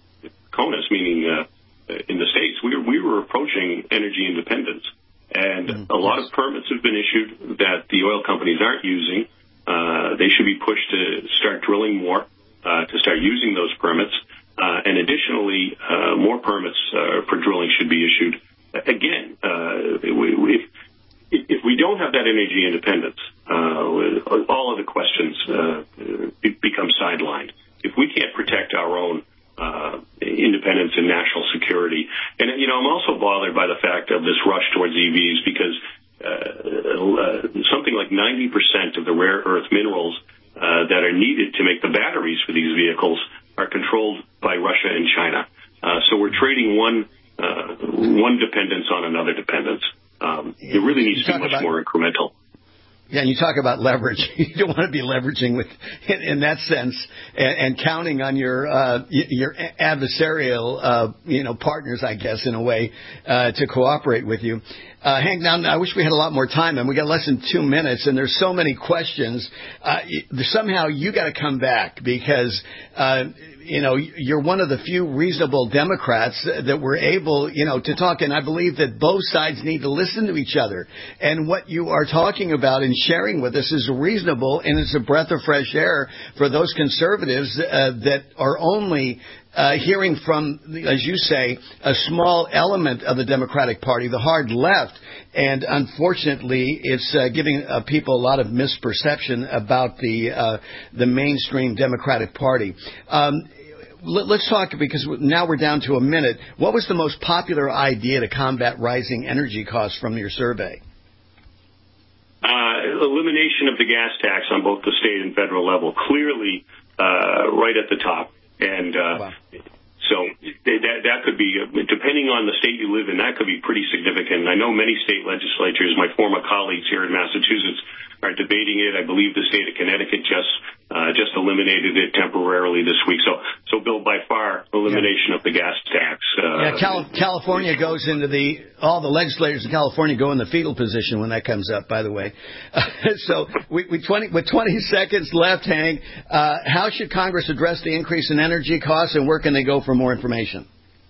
CONUS, meaning in the States, we were approaching energy independence. And a lot of permits have been issued that the oil companies aren't using. They should be pushed to start drilling more, to start using those permits. And additionally, more permits for drilling should be issued. Again, if we don't have that energy independence, all of the questions become sidelined. If we can't protect our own independence and national security, and I'm also bothered by the fact of this rush towards EVs because something like 90% of the rare earth minerals that are needed to make the batteries for these vehicles are controlled by Russia and China. So we're trading one dependence on another dependence. It really needs to be much more incremental. Yeah, and you talk about leverage. You don't want to be leveraging in that sense and counting on your adversarial partners, I guess, in a way, to cooperate with you. Hank, now I wish we had a lot more time, and we got less than 2 minutes, and there's so many questions. Somehow you got to come back because you're one of the few reasonable Democrats that were able, to talk. And I believe that both sides need to listen to each other. And what you are talking about and sharing with us is reasonable, and it's a breath of fresh air for those conservatives that are only hearing from, as you say, a small element of the Democratic Party, the hard left. And unfortunately, it's giving people a lot of misperception about the mainstream Democratic Party. Let's talk, because now we're down to a minute. What was the most popular idea to combat rising energy costs from your survey? Elimination of the gas tax on both the state and federal level. Clearly right at the top. And so that could be, depending on the state you live in, that could be pretty significant. I know many state legislatures, my former colleagues here in Massachusetts, are debating it. I believe the state of Connecticut just eliminated it temporarily this week. So Bill, by far, elimination of the gas tax. California goes into all the legislators in California go in the fetal position when that comes up, by the way. So with 20 seconds left, Hank, how should Congress address the increase in energy costs, and where can they go for more information?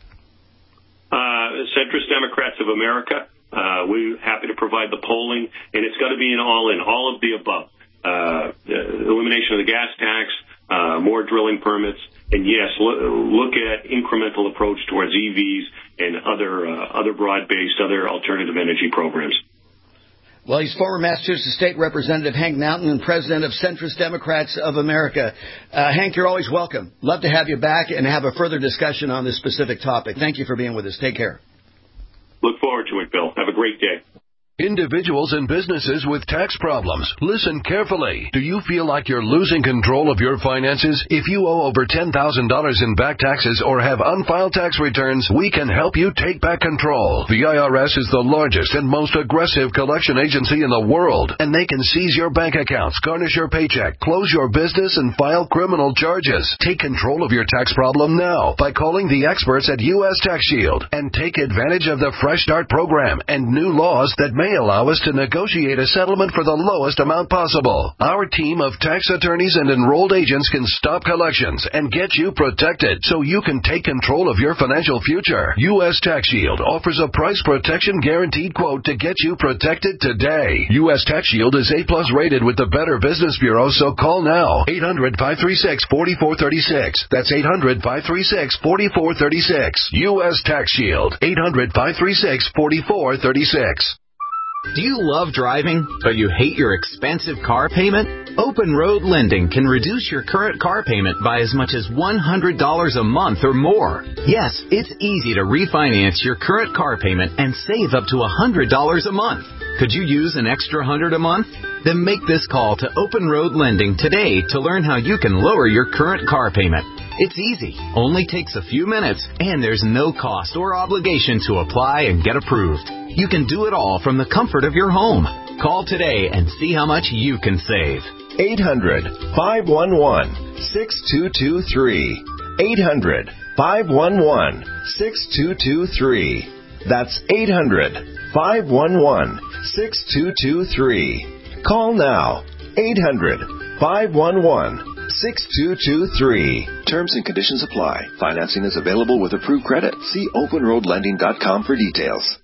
Centrist Democrats of America. We're happy to provide the polling, and it's got to be an all of the above. Elimination of the gas tax, more drilling permits, and yes, look at incremental approach towards EVs and other broad-based, other alternative energy programs. Well, he's former Massachusetts State Representative Hank Mountain and president of Centrist Democrats of America. Hank, you're always welcome. Love to have you back and have a further discussion on this specific topic. Thank you for being with us. Take care. Look forward to it, Bill. Have a great day. Individuals and businesses with tax problems, listen carefully. Do you feel like you're losing control of your finances? If you owe over $10,000 in back taxes or have unfiled tax returns, we can help you take back control. The IRS is the largest and most aggressive collection agency in the world, and they can seize your bank accounts, garnish your paycheck, close your business, and file criminal charges. Take control of your tax problem now by calling the experts at U.S. Tax Shield and take advantage of the Fresh Start program and new laws that may allow us to negotiate a settlement for the lowest amount possible. Our team of tax attorneys and enrolled agents can stop collections and get you protected so you can take control of your financial future. U.S. Tax Shield offers a price protection guaranteed quote to get you protected today. U.S. Tax Shield is A+ rated with the Better Business Bureau, so call now. 800-536-4436. That's 800-536-4436. U.S. Tax Shield. 800-536-4436. Do you love driving, but you hate your expensive car payment? Open Road Lending can reduce your current car payment by as much as $100 a month or more. Yes, it's easy to refinance your current car payment and save up to $100 a month. Could you use an extra $100 a month? Then make this call to Open Road Lending today to learn how you can lower your current car payment. It's easy, only takes a few minutes, and there's no cost or obligation to apply and get approved. You can do it all from the comfort of your home. Call today and see how much you can save. 800-511-6223. 800-511-6223. That's 800-511-6223. Call now. 800-511-6223. 888-6223. Terms and conditions apply. Financing is available with approved credit. See openroadlending.com for details.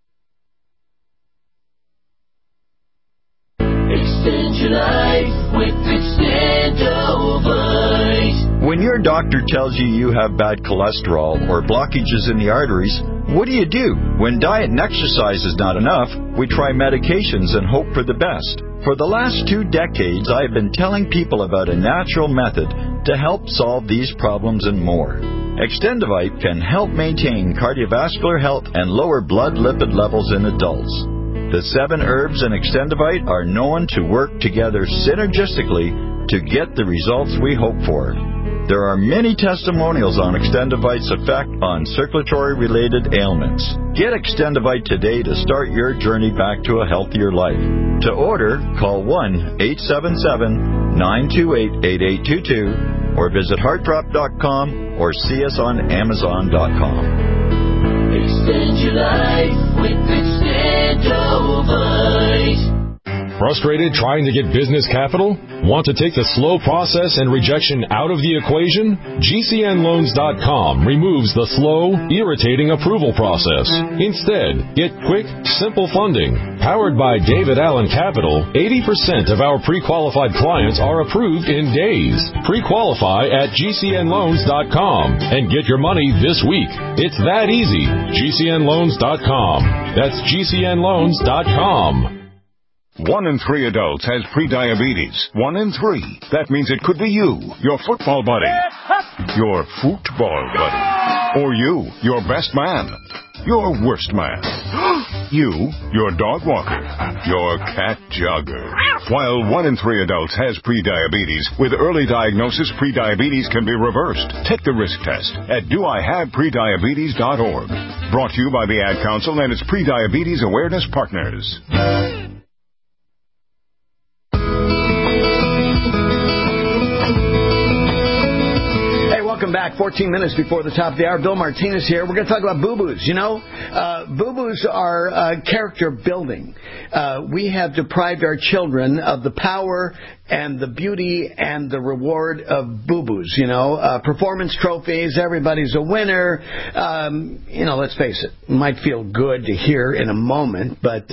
Extend your life with Extendovite. When your doctor tells you you have bad cholesterol or blockages in the arteries, what do? When diet and exercise is not enough, we try medications and hope for the best. For the last 2 decades, I have been telling people about a natural method to help solve these problems and more. Extendovite can help maintain cardiovascular health and lower blood lipid levels in adults. The 7 herbs in Extendovite are known to work together synergistically to get the results we hope for. There are many testimonials on Extendovite's effect on circulatory-related ailments. Get Extendovite today to start your journey back to a healthier life. To order, call 1-877-928-8822 or visit heartdrop.com or see us on amazon.com. Extend your life with Extendovite. Frustrated trying to get business capital? Want to take the slow process and rejection out of the equation? GCNloans.com removes the slow, irritating approval process. Instead, get quick, simple funding. Powered by David Allen Capital, 80% of our pre-qualified clients are approved in days. Pre-qualify at GCNloans.com and get your money this week. It's that easy. GCNloans.com. That's GCNloans.com. 1 in 3 adults has prediabetes. 1 in 3. That means it could be you, your football buddy, your football buddy, or you, your best man, your worst man, you, your dog walker, your cat jogger. While 1 in 3 adults has prediabetes, with early diagnosis, prediabetes can be reversed. Take the risk test at doihaveprediabetes.org. Brought to you by the Ad Council and its Prediabetes Awareness Partners. Welcome back. 14 minutes before the top of the hour. Bill Martinez here. We're going to talk about boo-boos. You know, boo-boos are character building. We have deprived our children of the power and the beauty and the reward of boo-boos. You know, performance trophies, everybody's a winner. You know, let's face it, might feel good to hear in a moment, but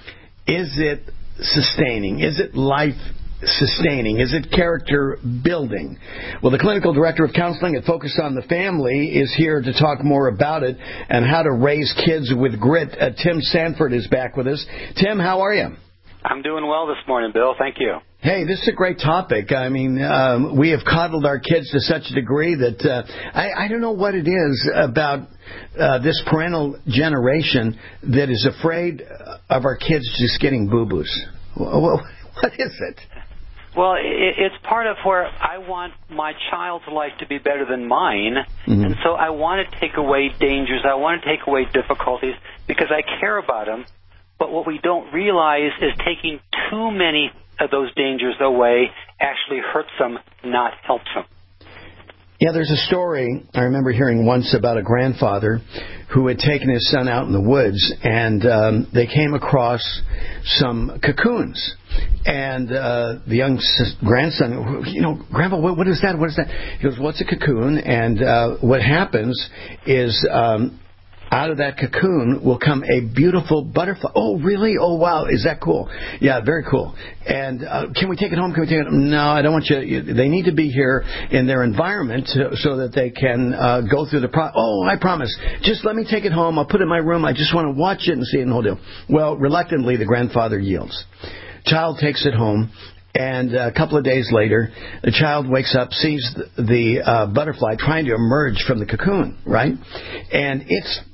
is it sustaining? Is it life sustaining? Is it character building? Well, the clinical director of counseling at Focus on the Family is here to talk more about it and how to raise kids with grit. Tim Sanford is back with us. Tim, how are you? I'm doing well this morning, Bill. Thank you. Hey, this is a great topic. I mean, we have coddled our kids to such a degree that I don't know what it is about this parental generation that is afraid of our kids just getting boo-boos. What is it? Well, it's part of where I want my child's life to be better than mine, and so I want to take away dangers. I want to take away difficulties because I care about them. But what we don't realize is taking too many of those dangers away actually hurts them, not helps them. Yeah, there's a story I remember hearing once about a grandfather who had taken his son out in the woods, and they came across some cocoons. And the young grandson, you know, Grandpa, what is that? What is that? He goes, what's a cocoon? And what happens is out of that cocoon will come a beautiful butterfly. Oh, really? Oh, wow. Is that cool? Yeah, very cool. And can we take it home? Can we take it home? No, I don't want you. They need to be here in their environment so that they can go through the process. Oh, I promise. Just let me take it home. I'll put it in my room. I just want to watch it and see it and the whole deal. Well, reluctantly, the grandfather yields. Child takes it home. And a couple of days later, the child wakes up, sees the butterfly trying to emerge from the cocoon, right? And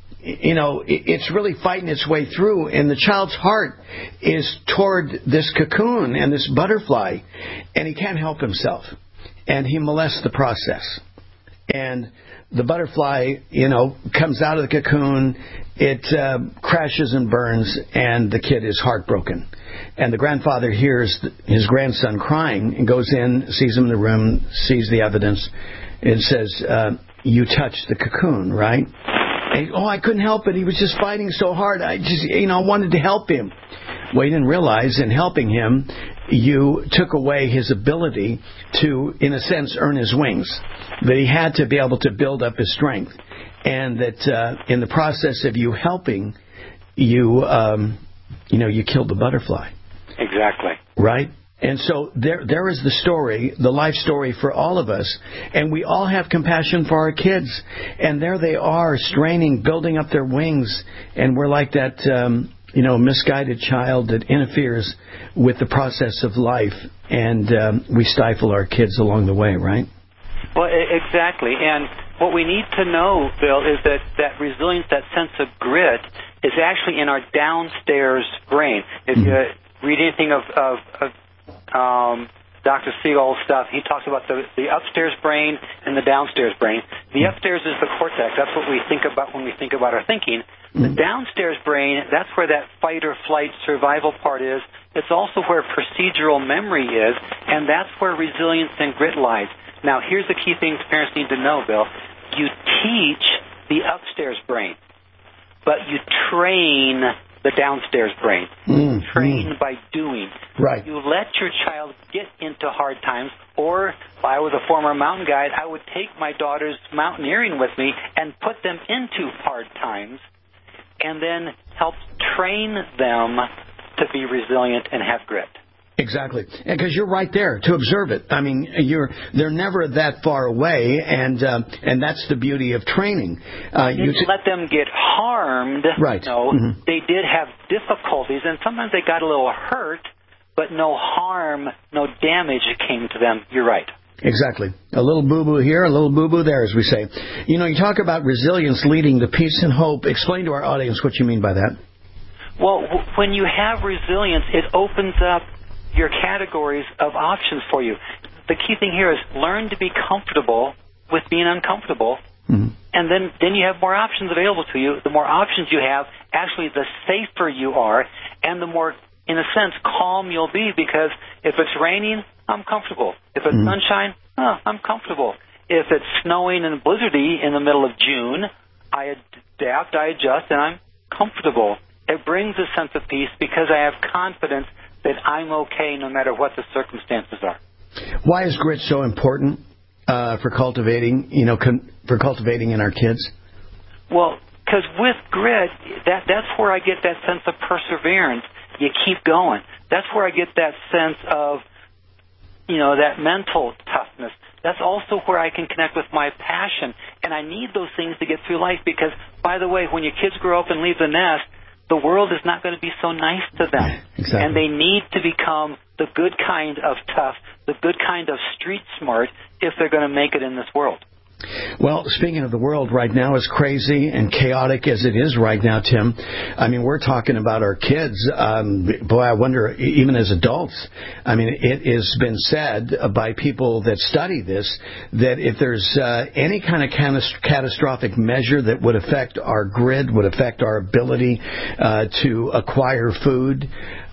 it's really fighting its way through, and the child's heart is toward this cocoon and this butterfly, and he can't help himself, and he molests the process. And the butterfly, comes out of the cocoon, it crashes and burns, and the kid is heartbroken. And the grandfather hears his grandson crying and goes in, sees him in the room, sees the evidence, and says, you touched the cocoon, right? And, I couldn't help it. He was just fighting so hard. I wanted to help him. What he didn't realize, in helping him, you took away his ability to, in a sense, earn his wings. That he had to be able to build up his strength. And that in the process of you helping, you killed the butterfly. Exactly. Right? And so there is the story, the life story for all of us. And we all have compassion for our kids. And there they are, straining, building up their wings. And we're like that, misguided child that interferes with the process of life. And we stifle our kids along the way, right? Well, exactly. And what we need to know, Bill, is that resilience, that sense of grit, is actually in our downstairs brain. If you read anything of Dr. Siegel's stuff, he talks about the upstairs brain and the downstairs brain. The upstairs is the cortex. That's what we think about when we think about our thinking. The downstairs brain, that's where that fight or flight survival part is. It's also where procedural memory is, and that's where resilience and grit lies. Now, here's the key things parents need to know, Bill. You teach the upstairs brain, but you train the downstairs brain. Train by doing. Right. You let your child get into hard times, or if I was a former mountain guide, I would take my daughter's mountaineering with me and put them into hard times and then help train them to be resilient and have grit. Exactly, because you're right there to observe it. I mean, they're never that far away, and that's the beauty of training. You let them get harmed. Right. No, they did have difficulties, and sometimes they got a little hurt, but no harm, no damage came to them. You're right. Exactly. A little boo-boo here, a little boo-boo there, as we say. You talk about resilience leading to peace and hope. Explain to our audience what you mean by that. Well, when you have resilience, it opens up your categories of options for you. The key thing here is learn to be comfortable with being uncomfortable, and then you have more options available to you. The more options you have, actually the safer you are, and the more, in a sense, calm you'll be, because if it's raining, I'm comfortable. If it's sunshine, I'm comfortable. If it's snowing and blizzardy in the middle of June, I adapt, I adjust, and I'm comfortable. It brings a sense of peace because I have confidence that I'm okay no matter what the circumstances are. Why is grit so important for cultivating, for cultivating in our kids? Well, because with grit, that's where I get that sense of perseverance. You keep going. That's where I get that sense of, that mental toughness. That's also where I can connect with my passion. And I need those things to get through life because, by the way, when your kids grow up and leave the nest, the world is not going to be so nice to them. Exactly. And they need to become the good kind of tough, the good kind of street smart if they're going to make it in this world. Well, speaking of the world right now, as crazy and chaotic as it is right now, Tim, I mean, we're talking about our kids. Boy, I wonder, even as adults, I mean, it has been said by people that study this that if there's any kind of catastrophic measure that would affect our grid, would affect our ability to acquire food,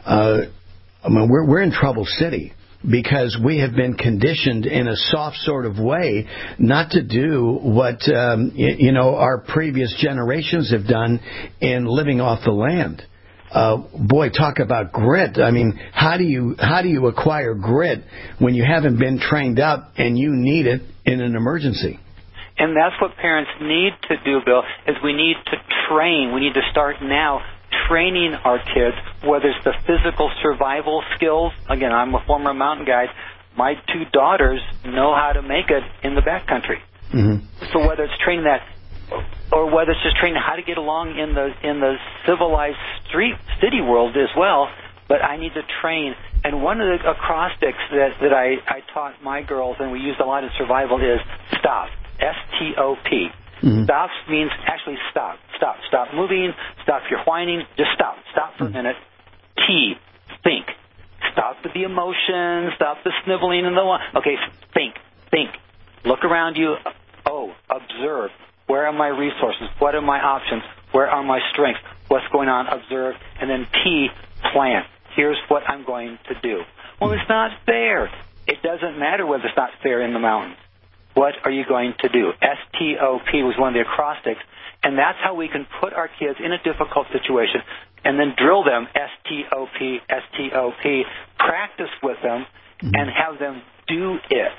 we're in trouble city. Because we have been conditioned in a soft sort of way not to do what our previous generations have done in living off the land. Boy, talk about grit. I mean, how do you acquire grit when you haven't been trained up and you need it in an emergency? And that's what parents need to do, Bill, is we need to train. We need to start now training our kids, whether it's the physical survival skills. Again, I'm a former mountain guide. My two daughters know how to make it in the backcountry. So whether it's training that, or whether it's just training how to get along in the civilized city world as well, but I need to train. And one of the acrostics that I taught my girls, and we used a lot in survival, is STOP. S-T-O-P. Stop means actually stop. Stop moving. Stop your whining. Just stop. Stop for a minute. T, think. Stop the emotions. Stop the sniveling and the one. Okay, think. Look around you. Observe. Where are my resources? What are my options? Where are my strengths? What's going on? Observe. And then P, plan. Here's what I'm going to do. Well, it's not fair. It doesn't matter whether it's not fair in the mountains. What are you going to do? STOP was one of the acrostics, and that's how we can put our kids in a difficult situation, and then drill them, S-T-O-P, S-T-O-P, practice with them, and have them do it.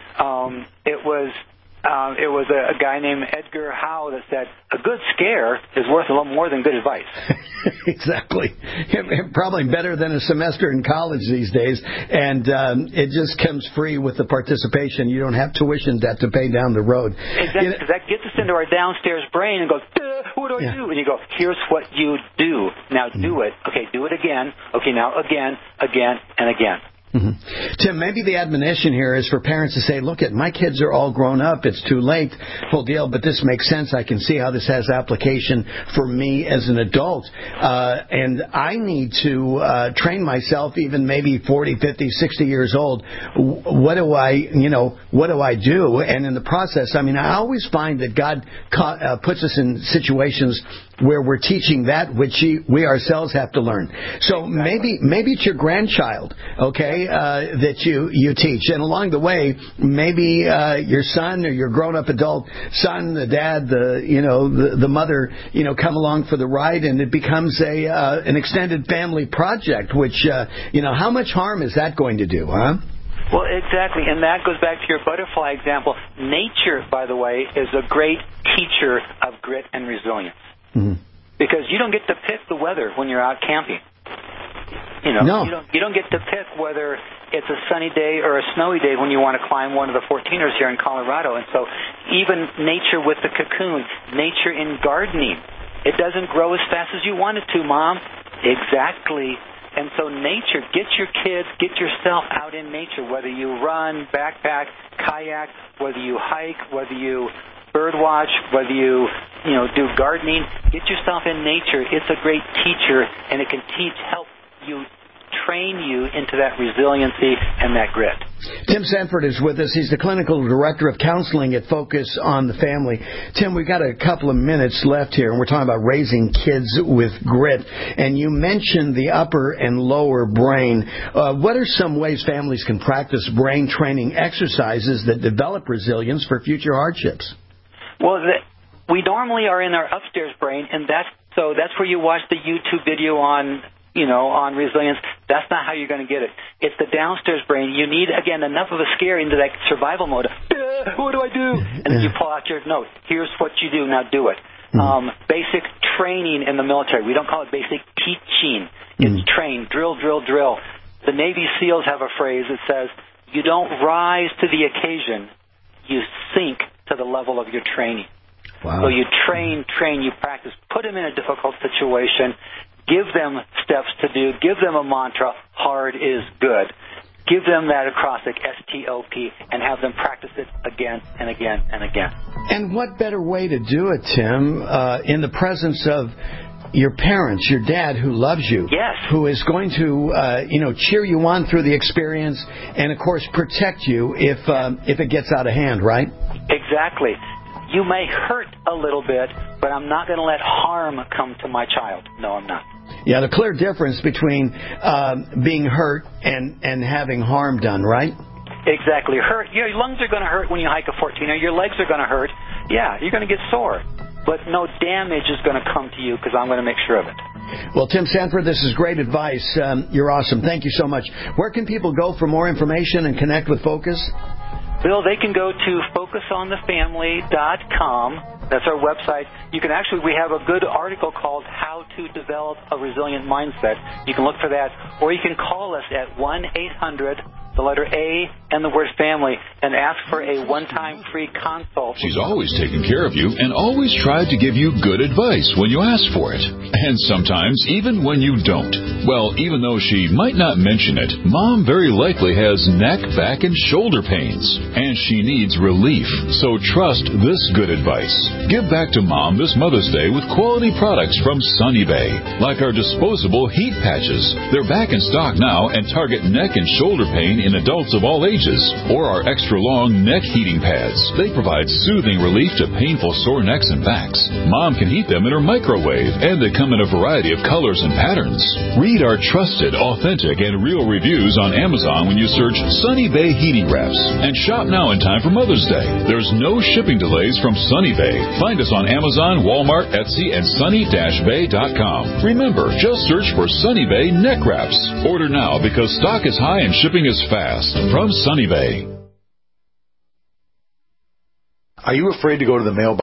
It was a guy named Edgar Howe that said, a good scare is worth a little more than good advice. Exactly. Probably better than a semester in college these days. And it just comes free with the participation. You don't have tuition debt to pay down the road. Exactly, because that gets us into our downstairs brain and goes, what do I do? And you go, here's what you do. Now do it. Okay, do it again. Okay, now again, and again. Mm-hmm. Tim, maybe the admonition here is for parents to say, look, my kids are all grown up. It's too late, full deal, but this makes sense. I can see how this has application for me as an adult. And I need to train myself, even maybe 40, 50, 60 years old. What do I do? And in the process, I always find that God puts us in situations where we're teaching that which we ourselves have to learn. So maybe it's your grandchild, okay, that you teach. And along the way, maybe your son or your grown-up adult son, the dad, the mother, come along for the ride, and it becomes an extended family project, which, how much harm is that going to do, huh? Well, exactly, and that goes back to your butterfly example. Nature, by the way, is a great teacher of grit and resilience. Mm-hmm. Because you don't get to pick the weather when you're out camping. No. You don't get to pick whether it's a sunny day or a snowy day when you want to climb one of the 14ers here in Colorado. And so even nature with the cocoon, nature in gardening, it doesn't grow as fast as you want it to, Mom. Exactly. And so nature, get your kids, get yourself out in nature, whether you run, backpack, kayak, whether you hike, whether you birdwatch, whether you do gardening, get yourself in nature. It's a great teacher, and it can help you, train you into that resiliency and that grit. Tim Sanford is with us. He's the clinical director of counseling at Focus on the Family. Tim, we've got a couple of minutes left here, and we're talking about raising kids with grit. And you mentioned the upper and lower brain. What are some ways families can practice brain training exercises that develop resilience for future hardships? Well, we normally are in our upstairs brain, and that's where you watch the YouTube video on resilience. That's not how you're going to get it. It's the downstairs brain. You need, again, enough of a scare into that survival mode. What do I do? And then you pull out your note. Here's what you do. Now do it. Basic training in the military. We don't call it basic teaching. It's train, drill, drill, drill. The Navy SEALs have a phrase that says, you don't rise to the occasion, you sink to the level of your training. Wow. So you train, you practice, put them in a difficult situation, give them steps to do, give them a mantra, hard is good. Give them that acrostic, S-T-O-P, and have them practice it again and again and again. And what better way to do it, Tim, in the presence of your parents, your dad who loves you, yes, who is going to, cheer you on through the experience and, of course, protect you if it gets out of hand, right? Exactly. You may hurt a little bit, but I'm not going to let harm come to my child. No, I'm not. Yeah, the clear difference between being hurt and having harm done, right? Exactly. Hurt. Your lungs are going to hurt when you hike a 14er. Your legs are going to hurt. Yeah, you're going to get sore. But no damage is going to come to you because I'm going to make sure of it. Well, Tim Sanford, this is great advice. You're awesome. Thank you so much. Where can people go for more information and connect with Focus? Bill, they can go to focusonthefamily.com. That's our website. You can we have a good article called How to Develop a Resilient Mindset. You can look for that. Or you can call us at 1-800, the letter A and the word family, and ask for a one-time free consult. She's always taken care of you and always tried to give you good advice when you ask for it. And sometimes even when you don't. Well, even though she might not mention it, Mom very likely has neck, back, and shoulder pains. And she needs relief. So trust this good advice. Give back to Mom this Mother's Day with quality products from Sunny Bay, like our disposable heat patches. They're back in stock now and target neck and shoulder pain in adults of all ages. Or our extra-long neck heating pads. They provide soothing relief to painful sore necks and backs. Mom can heat them in her microwave, and they come in a variety of colors and patterns. Read our trusted, authentic, and real reviews on Amazon when you search Sunny Bay Heating Wraps. And shop now in time for Mother's Day. There's no shipping delays from Sunny Bay. Find us on Amazon, Walmart, Etsy, and sunny-bay.com. Remember, just search for Sunny Bay Neck Wraps. Order now because stock is high and shipping is fast. From Sunny Bay. Are you afraid to go to the mailbox?